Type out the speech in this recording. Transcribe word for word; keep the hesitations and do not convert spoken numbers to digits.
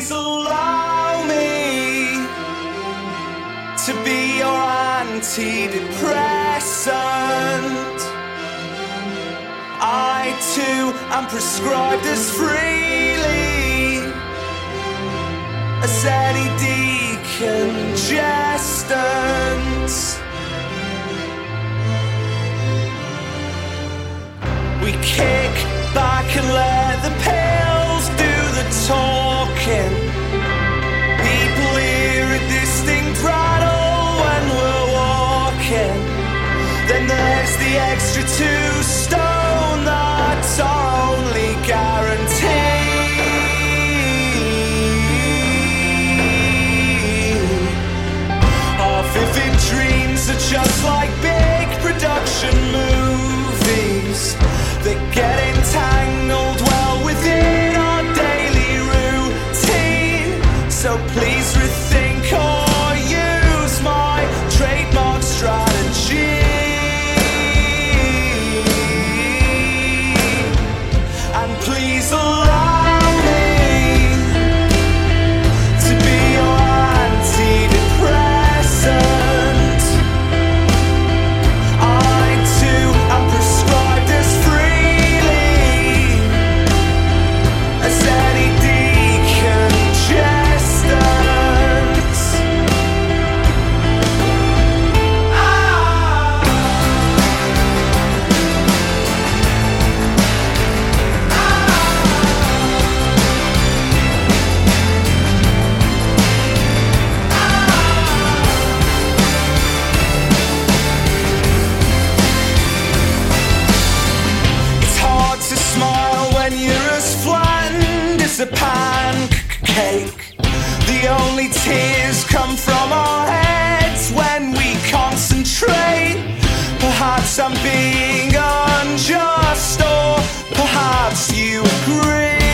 please allow me to be your antidepressant. I too am prescribed as freely as any decongestant. We kick back and let the pills do the talking. People hear a distinct rattle when we're walking. Then there's the extra two stone that's our only guarantee. Our vivid dreams are just like big production movies that get entangled well within our daily routine. So please rethink or use my trademark strategy. And please allow me to be your antidepressant. I too am prescribed as freely as any decongestant. Ah. It's hard to smile when you're as flattened as a pancake. The only tears come from our heads when we concentrate. Perhaps I'm being unjust, or perhaps you agree.